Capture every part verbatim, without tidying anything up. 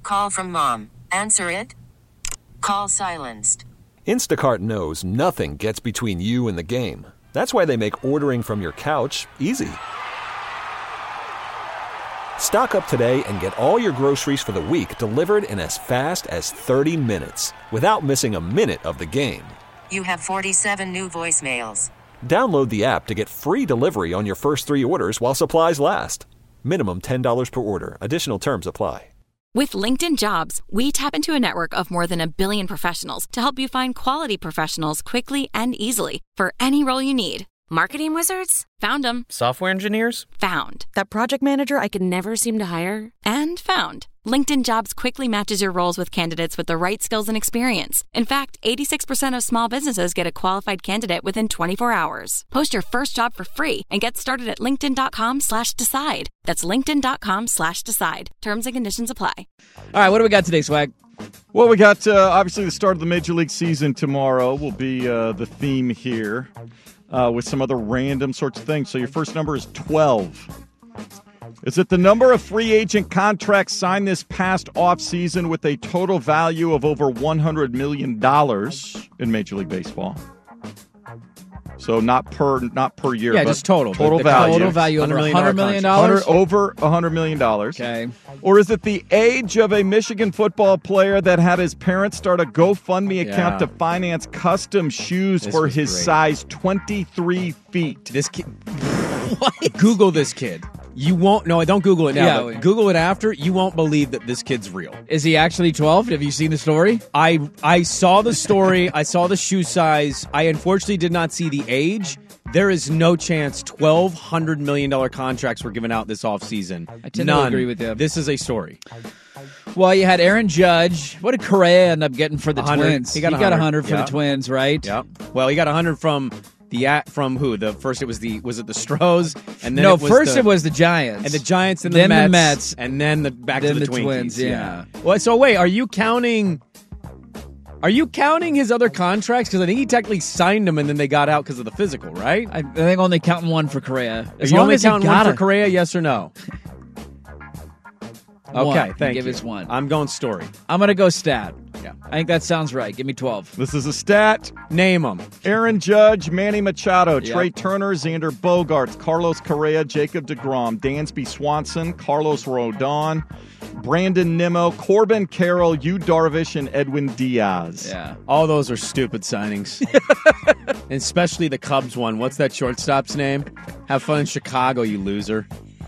Call from mom. Answer it. Call silenced. Instacart knows nothing gets between you and the game. That's why they make ordering from your couch easy. Stock up today and get all your groceries for the week delivered in as fast as thirty minutes without missing a minute of the game. You have forty-seven new voicemails. Download the app to get free delivery on your first three orders while supplies last. Minimum ten dollars per order. Additional terms apply. With LinkedIn Jobs, we tap into a network of more than a billion professionals to help you find quality professionals quickly and easily for any role you need. Marketing wizards? Found them. Software engineers? Found. That project manager I could never seem to hire? And found. LinkedIn Jobs quickly matches your roles with candidates with the right skills and experience. In fact, eighty-six percent of small businesses get a qualified candidate within twenty-four hours. Post your first job for free and get started at linkedin.com slash decide. That's linkedin.com slash decide. Terms and conditions apply. All right, what do we got today, Swag? Well, we got, uh, obviously, the start of the Major League season tomorrow will be uh, the theme here uh, with some other random sorts of things. So your first number is twelve. Is it the number of free agent contracts signed this past offseason with a total value of over one hundred million dollars in Major League Baseball? So not per not per year, yeah, but just total. Total the, the value. Total value over one hundred million dollars? Over one hundred million dollars. Okay. Or is it the age of a Michigan football player that had his parents start a GoFundMe account Yeah. to finance custom shoes This for was his great. size twenty-three feet? This kid. What? Google this kid. You won't. No, don't Google it now. Yeah, but wait. Google it after. You won't believe that this kid's real. Is he actually twelve? Have you seen the story? I I saw the story. I saw the shoe size. I unfortunately did not see the age. There is no chance twelve hundred million dollars contracts were given out this offseason. I tend None. to agree with you. This is a story. Well, you had Aaron Judge. What did Correa end up getting for the one hundred. Twins? He got one one hundred. hundred for Yeah. the Twins, right? Yeah. Well, he got one hundred from the at from who? The first it was the was it the Stros and then no, it was first the, it was the Giants. and the Giants and the Then Mets, the Mets. and then the back Then to the, the Twinkies. Twins, yeah. Well, so wait, are you counting? Are you counting his other contracts? Because I think he technically signed them and then they got out because of the physical, right? I, I think only counting one for Correa. Are As you long only as he counting one got for it. Correa? Yes or no? One. Okay, thank Give you. us one. I'm going story. I'm going to go stat. Yeah. I think that sounds right. Give me twelve. This is a stat. Name them. Aaron Judge, Manny Machado, Yep. Trey Turner, Xander Bogaerts, Carlos Correa, Jacob deGrom, Dansby Swanson, Carlos Rodon, Brandon Nimmo, Corbin Carroll, Yu Darvish, and Edwin Diaz. Yeah. All those are stupid signings. And especially the Cubs one. What's that shortstop's name? Have fun in Chicago, you loser.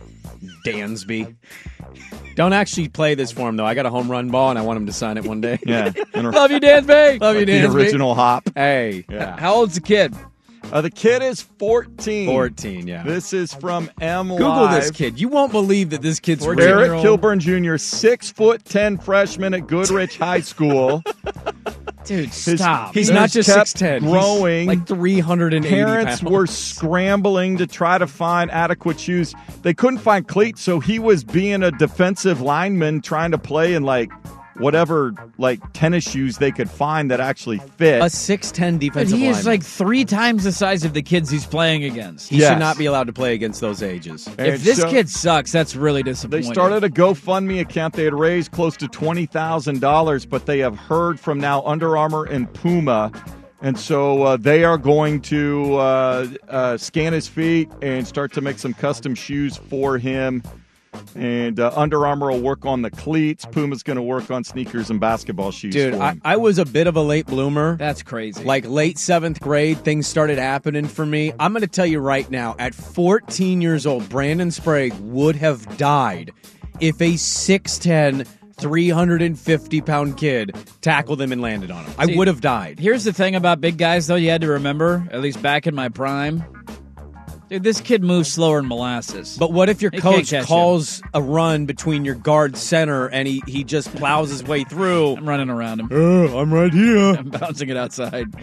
Dansby. Don't actually play this for him, though. I got a home run ball, and I want him to sign it one day. Yeah. Love you, Dansby. Love you, The Dansby. original hop. Hey. Yeah. How old's the kid? Uh, the kid is fourteen. fourteen, yeah. This is from M Live. Google this kid. You won't believe that this kid's real. Barrett Kilburn Junior, six foot ten freshman at Goodrich High School. Dude, His- stop. He's He's not just kept six ten. growing. He's like three hundred eighty Parents pounds. were scrambling to try to find adequate shoes. They couldn't find cleats, so he was being a defensive lineman trying to play in like whatever like tennis shoes they could find that actually fit. a six ten But defensive he is lineman. like three times the size of the kids he's playing against. He Yes. should not be allowed to play against those ages. And If this so- kid sucks, that's really They disappointing. started a GoFundMe account. They had raised close to twenty thousand dollars, but they have heard from now Under Armour and Puma. And so uh, they are going to uh, uh, scan his feet and start to make some custom shoes for him. And uh, Under Armour will work on the cleats. Puma's going to work on sneakers and basketball shoes Dude, for I, him. I was a bit of a late bloomer. That's crazy. Like late seventh grade, things started happening for me. I'm going to tell you right now, at fourteen years old, Brandon Sprague would have died if a six ten, three hundred fifty pound kid tackled him and landed on him. I See, would have died. Here's the thing about big guys, though, you had to remember, at least back in my prime. Dude, this kid moves slower than molasses. But what if your He can't coach catch calls a run between your guard center and he, he just plows his way through? I'm running around him. Oh, I'm right here. I'm bouncing it outside.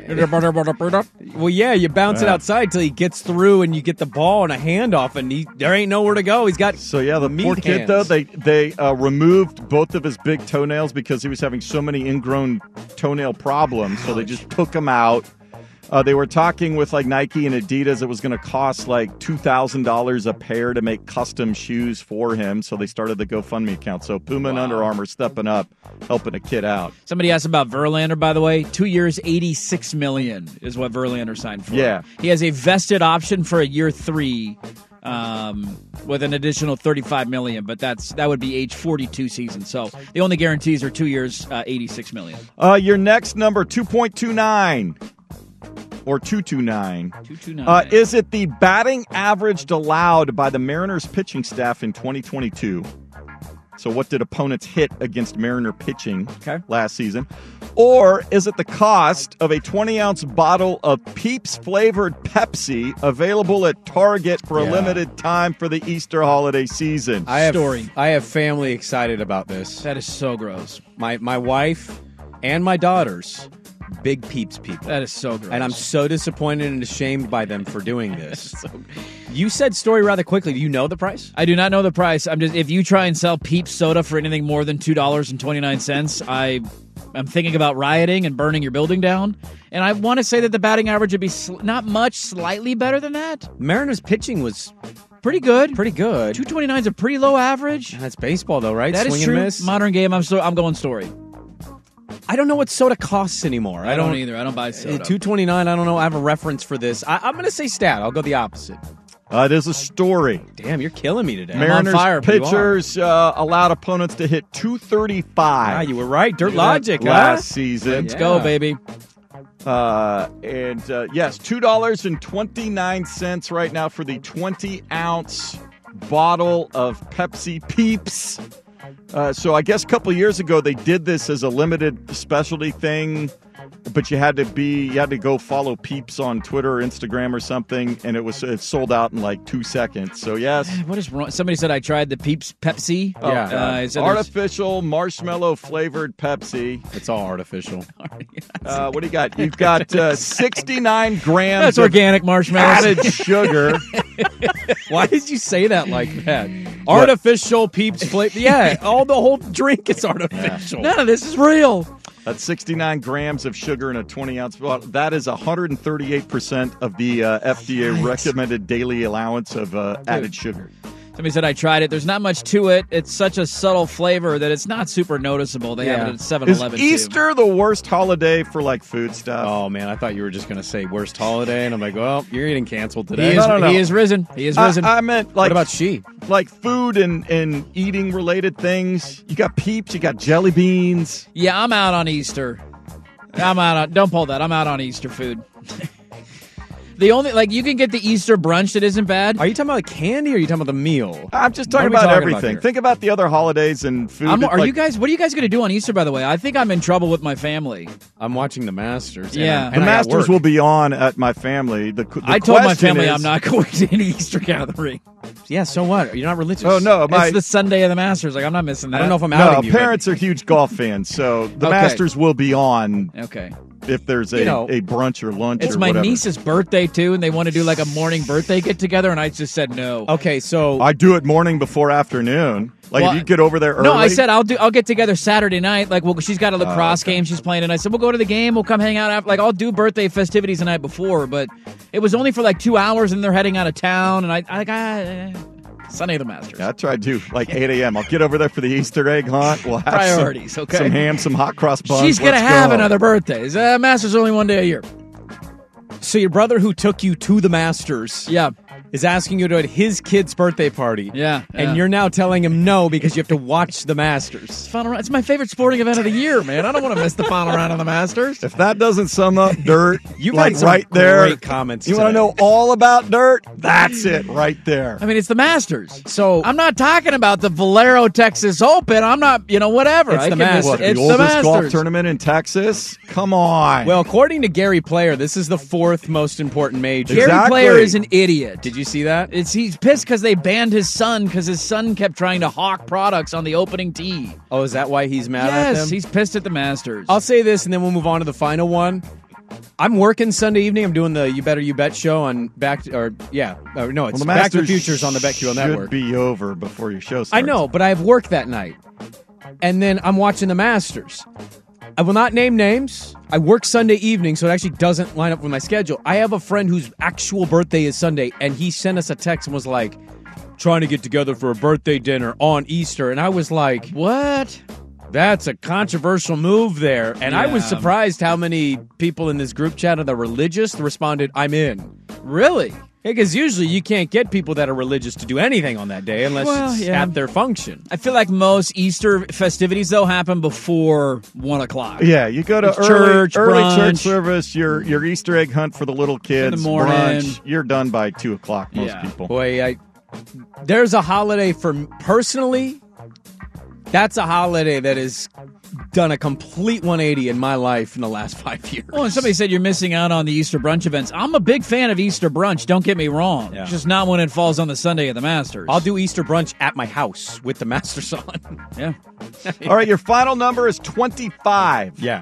Well, yeah, you bounce it Yeah. outside till he gets through and you get the ball and a handoff, and he there ain't nowhere to go. He's got So yeah, the meat poor kid hands. though they they uh, removed both of his big toenails because he was having so many ingrown toenail problems. So they just took him out. Uh, they were talking with like Nike and Adidas. It was going to cost like two thousand dollars a pair to make custom shoes for him. So they started the GoFundMe account. So Puma and Under Armour stepping up, helping a kid out. Somebody asked about Verlander, by the way. Two years, eighty-six million dollars is what Verlander signed for. Yeah. He has a vested option for a year three um, with an additional thirty-five million dollars, but that's that would be age forty-two season. So the only guarantees are two years, uh, eighty-six million Uh, dollars. your next number, two point two nine. Or two twenty-nine. two twenty-nine. Uh, is it the batting average allowed by the Mariners pitching staff in twenty twenty-two? So what did opponents hit against Mariner pitching Okay. last season? Or is it the cost of a twenty-ounce bottle of Peeps-flavored Pepsi available at Target for Yeah. a limited time for the Easter holiday season? I have, Story. I have family excited about this. That is so gross. My my wife and my daughters, big Peeps people. That is so gross. And I'm so disappointed and ashamed by them for doing this. You said story rather quickly. Do you know the price? I do not know the price. I'm just if you try and sell Peeps soda for anything more than two dollars and twenty nine cents, I am thinking about rioting and burning your building down. And I want to say that the batting average would be sl- not much, slightly better than that. Mariners pitching was Pretty good. pretty good. two twenty nine is a pretty low average. That's baseball, though, right? That is Swing true. and miss. Modern game. I'm so I'm going story. I don't know what soda costs anymore. I, don't, either. I don't buy soda. two twenty-nine. I don't know. I have a reference for this. I, I'm going to say stat. I'll go the opposite. Uh, it is a story. Damn, you're killing me today. on Mariners fire, but you are. pitchers uh, allowed opponents to hit two thirty-five Ah, you were right. Dirt Yeah. logic, huh? last season. Let's Yeah. go, baby. Uh, and uh, yes, two dollars and twenty-nine cents right now for the twenty ounce bottle of Pepsi Peeps. Uh, so I guess a couple years ago they did this as a limited specialty thing, but you had to be you had to go follow Peeps on Twitter or Instagram or something, and it was it sold out in like two seconds. So yes. What is wrong? Somebody said I tried the Peeps Pepsi. Oh, Yeah. God. Uh, I said there's- Artificial marshmallow flavored Pepsi. It's all artificial. Uh, what do you got? You've got uh, sixty-nine grams That's of organic marshmallows. added sugar. Why did you say that like that? Artificial Peeps flavor. Yeah, all the whole drink is artificial. None of this is real. That's sixty-nine grams of sugar in a twenty ounce bottle. That is one hundred thirty-eight percent of the uh, F D A recommended daily allowance of uh, added sugar. Somebody said I tried it. There's not much to it. It's such a subtle flavor that it's not super noticeable. They have Yeah. it at seven Is eleven. Easter the worst holiday for like food stuff? Oh man, I thought you were just gonna say worst holiday, and I'm like, well, you're getting canceled He today. is, No, no, no. he is risen. He is I, risen. I meant like what about she? like food and, and eating related things. You got Peeps, you got jelly beans. yeah, I'm out on Easter. I'm out on. Don't pull that. I'm out on Easter food. The only like you can get the Easter brunch that isn't bad. Are you talking about the candy, or are you talking about the meal? I'm just What talking are we about talking about everything. here? Think about the other holidays and food. I'm, are like- you guys? What are you guys going to do on Easter? By the way, I think I'm in trouble with my family. I'm watching the Masters. and Yeah. I'm- The and I got Masters work. will be on at my family. The, the I told my question family is- I'm not going to any Easter gathering. Yeah, so what? You're not religious. Oh no, my It's the Sunday of the Masters. Like I'm not missing that. I don't know if I'm no. outing you. but- Parents are huge golf fans, so the Okay. Masters will be on Okay. if there's a, You know, a brunch or lunch. It's or my whatever. niece's birthday too, and they want to do like a morning birthday get together, and I just said no. Okay, so I do it morning before afternoon. Like Well, if you get over there early. No, I said I'll do. I'll get together Saturday night. Like, well, she's got a lacrosse Oh, okay. game she's playing, and I said we'll go to the game. We'll come hang out after. Like, I'll do birthday festivities the night before, but it was only for like two hours, and they're heading out of town, and I, I like, I, Sunday of the Masters. Yeah, I try to do like eight a.m. I'll get over there for the Easter egg hunt. We'll have Priorities, some, okay. some ham, some hot cross buns. She's gonna Let's have go. another birthday. Uh, Masters only one day a year. so your brother who took you to the Masters Yeah, is asking you to at his kid's birthday party. yeah. And yeah. you're now telling him no because you have to watch the Masters. Final round. It's my favorite sporting event of the year, man. I don't want to miss the final round of the Masters. If that doesn't sum up dirt, You've like had some right there, great comments You want to today. know all about dirt? That's it right there. I mean, it's the Masters. So I'm not talking about the Valero Texas Open. I'm not, you know, whatever. It's I the can miss- Masters. What, the It's the oldest golf Masters. tournament in Texas? Come on. well, according to Gary Player, this is the fourth most important major. Gary Exactly. Player is an idiot. Did you see that? It's he's pissed because they banned his son because his son kept trying to hawk products on the opening tee. Oh, is that why he's mad at them? Yes, he's pissed at the Masters. I'll say this, and then we'll move on to the final one. I'm working Sunday evening. I'm doing the You Better You Bet show on back to, or yeah, or no, it's Well, the Back to the Masters Futures on the BetQL Network. should be over before your show starts. I know, but I have work that night, and then I'm watching the Masters. I will not name names. I work Sunday evening, so it actually doesn't line up with my schedule. I have a friend whose actual birthday is Sunday, and he sent us a text and was like, trying to get together for a birthday dinner on Easter. And I was like, What? That's a controversial move there. And I was Yeah. surprised how many people in this group chat that are religious responded, I'm in. Really? Because usually you can't get people that are religious to do anything on that day unless Well, it's yeah. at their function. I feel like most Easter festivities, though, happen before one o'clock. Yeah, you go to It's early church, early brunch. church service, your your Easter egg hunt for the little kids, In the morning. brunch. You're done by two o'clock. Most Yeah. people. Boy, I, there's a holiday for personally, that's a holiday that has done a complete one eighty in my life in the last five years. Well, and somebody said you're missing out on the Easter brunch events. I'm a big fan of Easter brunch. Don't get me wrong. Yeah. It's just not when it falls on the Sunday of the Masters. I'll do Easter brunch at my house with the Masters on. Yeah. All right, your final number is twenty-five. Yeah.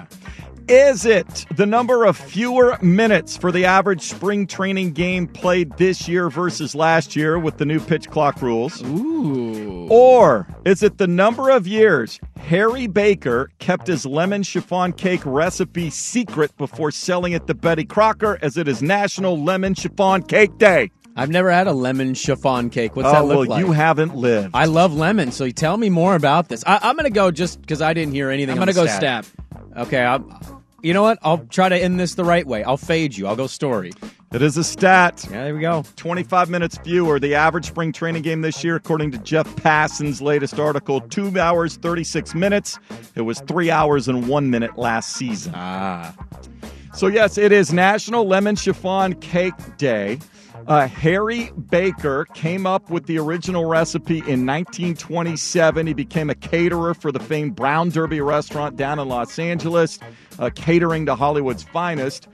Is it the number of fewer minutes for the average spring training game played this year versus last year with the new pitch clock rules? Ooh. Or is it the number of years Harry Baker kept his lemon chiffon cake recipe secret before selling it to Betty Crocker, as it is National Lemon Chiffon Cake Day? I've never had a lemon chiffon cake. What's Oh, that look well, like? you haven't lived. I love lemon, so you tell me more about this. I, I'm going to go just because I didn't hear anything. I'm on going to the go stat. stab. Okay, I'll, you know what? I'll try to end this the right way. I'll fade you. I'll go story. It is a stat. Yeah, there we go. twenty-five minutes fewer. The average spring training game this year, according to Jeff Passan's latest article, two hours, thirty-six minutes. It was three hours and one minute last season. Ah. So, yes, it is National Lemon Chiffon Cake Day. Uh, Harry Baker came up with the original recipe in nineteen twenty-seven. He became a caterer for the famed Brown Derby restaurant down in Los Angeles, uh, catering to Hollywood's finest.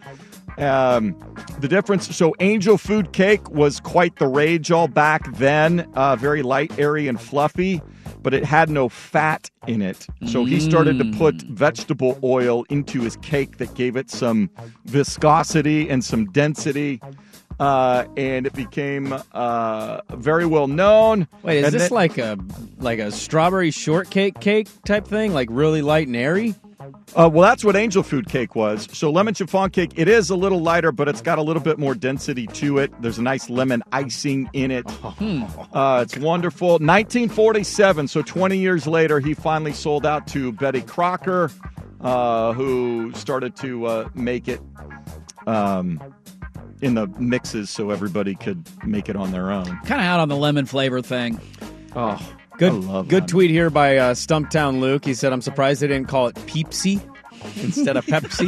Um, the difference, so Angel Food Cake was quite the rage all back then, uh, very light, airy, and fluffy, but it had no fat in it. So he started to put vegetable oil into his cake that gave it some viscosity and some density. Uh, and it became uh, very well known. Wait, is And this then- like a like a strawberry shortcake cake type thing? Like really light and airy? Uh, well, that's what Angel Food Cake was. So lemon chiffon cake, it is a little lighter, but it's got a little bit more density to it. There's a nice lemon icing in it. Uh, it's wonderful. nineteen forty-seven, so twenty years later, he finally sold out to Betty Crocker, uh, who started to uh, make it um, in the mixes so everybody could make it on their own. Kind of out on the lemon flavor thing. Oh, Good, I love good that. tweet here by uh, Stumptown Luke. He said, "I'm surprised they didn't call it Peepsy instead of Pepsi."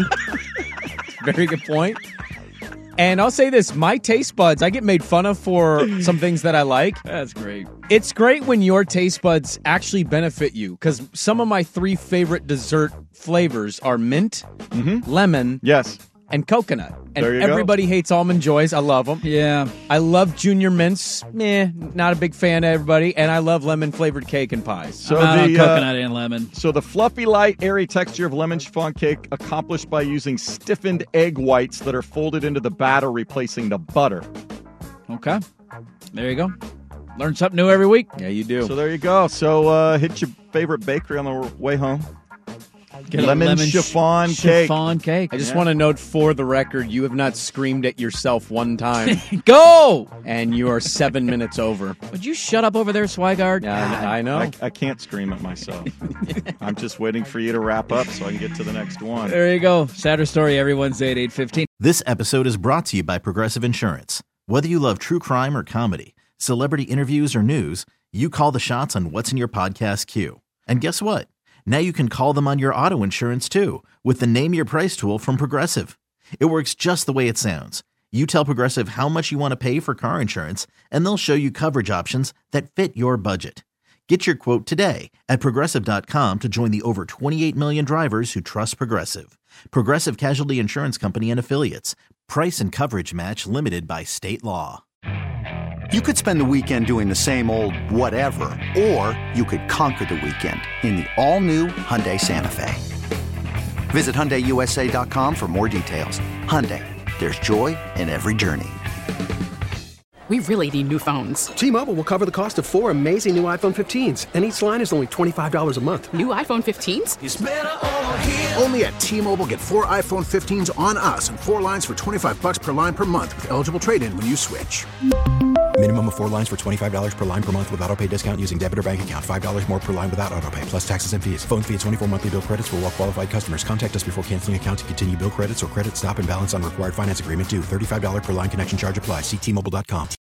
Very good point. And I'll say this: my taste buds, I get made fun of for some things that I like. That's great. It's great when your taste buds actually benefit you, because some of my three favorite dessert flavors are mint, lemon, Yes. and coconut. And There you go. everybody hates Almond Joys. I love them. Yeah. I love Junior Mints. Meh, not a big fan of everybody. And I love lemon-flavored cake and pies. So I'm out on the, uh, coconut and lemon. So the fluffy, light, airy texture of lemon chiffon cake accomplished by using stiffened egg whites that are folded into the batter, replacing the butter. Okay. There you go. Learn something new every week. Yeah, you do. So there you go. So uh, hit your favorite bakery on the way home. Get a Lemon sh- chiffon cake. Chiffon cake. I just Yeah. want to note for the record, you have not screamed at yourself one time, Go! and you are seven minutes over. Would you shut up over there, Swigard? Yeah, I know. I, I can't scream at myself. I'm just waiting for you to wrap up so I can get to the next one. There you go. Sadder Story every Wednesday at eight fifteen. This episode is brought to you by Progressive Insurance. Whether you love true crime or comedy, celebrity interviews or news, you call the shots on what's in your podcast queue. And guess what? Now you can call them on your auto insurance too with the Name Your Price tool from Progressive. It works just the way it sounds. You tell Progressive how much you want to pay for car insurance, and they'll show you coverage options that fit your budget. Get your quote today at Progressive dot com to join the over twenty-eight million drivers who trust Progressive. Progressive Casualty Insurance Company and Affiliates. Price and coverage match limited by state law. You could spend the weekend doing the same old whatever, or you could conquer the weekend in the all-new Hyundai Santa Fe. Visit Hyundai U S A dot com for more details. Hyundai, there's joy in every journey. We really need new phones. T-Mobile will cover the cost of four amazing new iPhone fifteens, and each line is only twenty-five dollars a month. New iPhone fifteens? It's better over here. Only at T-Mobile, get four iPhone fifteens on us and four lines for twenty-five dollars per line per month with eligible trade-in when you switch. Minimum of four lines for twenty-five dollars per line per month with autopay discount using debit or bank account. five dollars more per line without autopay, plus taxes and fees. Phone fee at twenty-four monthly bill credits for well-qualified customers. Contact us before canceling account to continue bill credits or credit stop and balance on required finance agreement due. thirty-five dollars per line connection charge applies. See T Mobile dot com.